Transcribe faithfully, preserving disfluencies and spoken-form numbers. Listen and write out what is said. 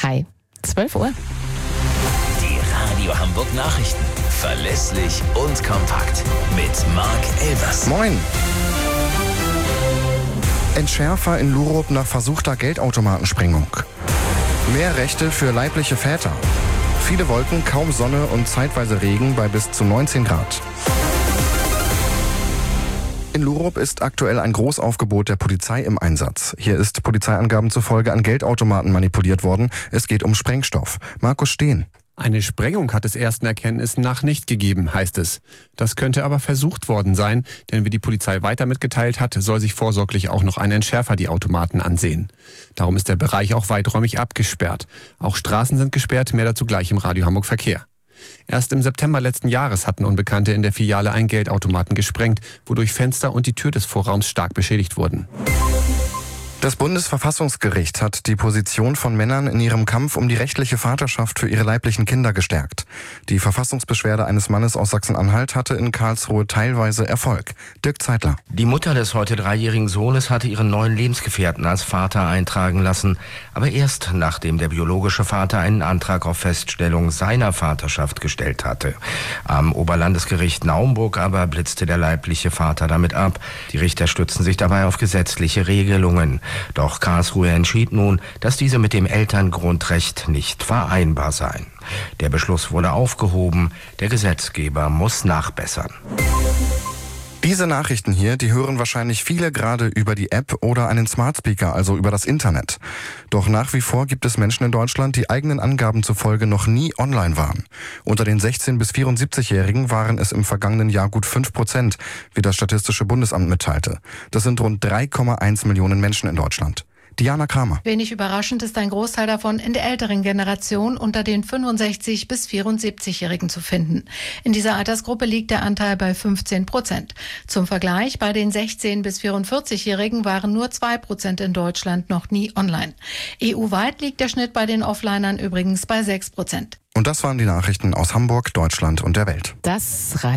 Hi, zwölf Uhr. Die Radio Hamburg Nachrichten. Verlässlich und kompakt. Mit Marc Elvers. Moin. Entschärfer in Lurup nach versuchter Geldautomatensprengung. Mehr Rechte für leibliche Väter. Viele Wolken, kaum Sonne und zeitweise Regen bei bis zu neunzehn Grad. In Lurup ist aktuell ein Großaufgebot der Polizei im Einsatz. Hier ist Polizeiangaben zufolge an Geldautomaten manipuliert worden. Es geht um Sprengstoff. Markus Steen. Eine Sprengung hat es ersten Erkenntnissen nach nicht gegeben, heißt es. Das könnte aber versucht worden sein, denn wie die Polizei weiter mitgeteilt hat, soll sich vorsorglich auch noch ein Entschärfer die Automaten ansehen. Darum ist der Bereich auch weiträumig abgesperrt. Auch Straßen sind gesperrt, mehr dazu gleich im Radio Hamburg Verkehr. Erst im September letzten Jahres hatten Unbekannte in der Filiale einen Geldautomaten gesprengt, wodurch Fenster und die Tür des Vorraums stark beschädigt wurden. Das Bundesverfassungsgericht hat die Position von Männern in ihrem Kampf um die rechtliche Vaterschaft für ihre leiblichen Kinder gestärkt. Die Verfassungsbeschwerde eines Mannes aus Sachsen-Anhalt hatte in Karlsruhe teilweise Erfolg. Dirk Zeitler. Die Mutter des heute dreijährigen Sohnes hatte ihren neuen Lebensgefährten als Vater eintragen lassen, aber erst nachdem der biologische Vater einen Antrag auf Feststellung seiner Vaterschaft gestellt hatte. Am Oberlandesgericht Naumburg aber blitzte der leibliche Vater damit ab. Die Richter stützten sich dabei auf gesetzliche Regelungen. Doch Karlsruhe entschied nun, dass diese mit dem Elterngrundrecht nicht vereinbar seien. Der Beschluss wurde aufgehoben. Der Gesetzgeber muss nachbessern. Diese Nachrichten hier, die hören wahrscheinlich viele gerade über die App oder einen Smart Speaker, also über das Internet. Doch nach wie vor gibt es Menschen in Deutschland, die eigenen Angaben zufolge noch nie online waren. Unter den sechzehn- bis vierundsiebzigjährigen waren es im vergangenen Jahr gut fünf Prozent, wie das Statistische Bundesamt mitteilte. Das sind rund drei Komma eins Millionen Menschen in Deutschland. Diana Kramer. Wenig überraschend ist ein Großteil davon in der älteren Generation unter den fünfundsechzig- bis vierundsiebzigjährigen zu finden. In dieser Altersgruppe liegt der Anteil bei fünfzehn Prozent. Zum Vergleich, bei den sechzehn- bis vierundvierzigjährigen waren nur zwei Prozent in Deutschland noch nie online. E U-weit liegt der Schnitt bei den Offlinern übrigens bei sechs Prozent. Und das waren die Nachrichten aus Hamburg, Deutschland und der Welt. Das Radio